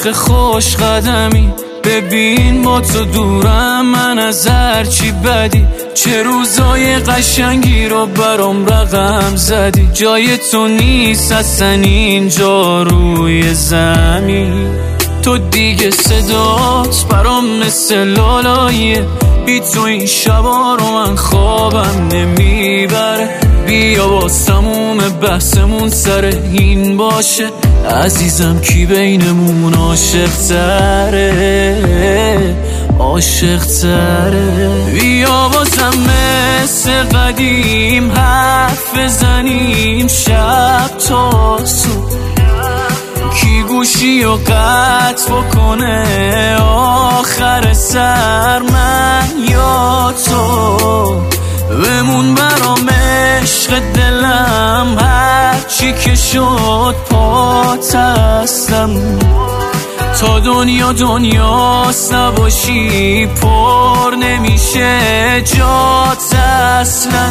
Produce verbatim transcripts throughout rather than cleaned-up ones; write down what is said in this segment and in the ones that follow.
عشق خوش قدمی. ببین با تو دورم من از هرچی بدی، چه روزای قشنگی رو برام رقم زدی. جای تو نیست اصلا اینجا روی زمین، تو دیگه صدات برام مثل لالاییه. بی تو این شبا رو من خوابم نمیبره. بیا با تموم بحثمون سر این باشه، عزیزم کی بینمون عاشق تره، عاشق تره. بیا بازم مثل قدیم حرف بزنیم شب تا صبح، کی گوشی و قطع بکنه آخر سر من یا تو. بمون برام عشق دلم هرچی که شد پات هستم، تا دنیا دنیاست نباشی پر نمیشه جات اصلا.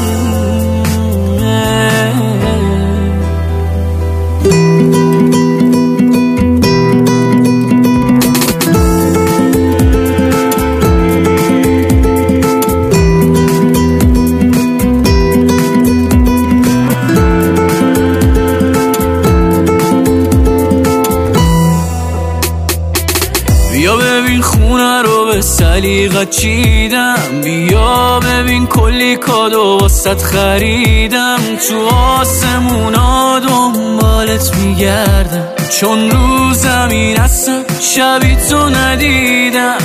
بیا ببین خونه رو به سلیقت چیدم، بیا ببین کلی کادو واسط خریدم. تو آسمونا دنبالت میگردم، چون رو زمین هستم شبی تو ندیدم.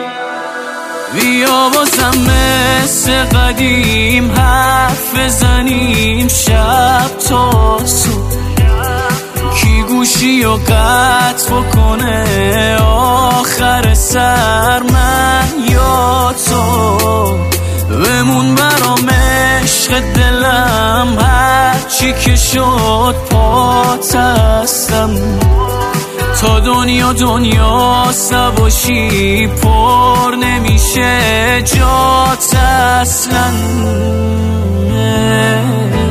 بیا بازم مثل قدیم حرف بزنیم شب تا صبح، کی گوشی و قطع بکنه آخر سر من یا تو. بمون برام عشق دلم هرچی که شد پات هستم، تا دنیا دنیاست نباشی پر نمیشه جات اصلا.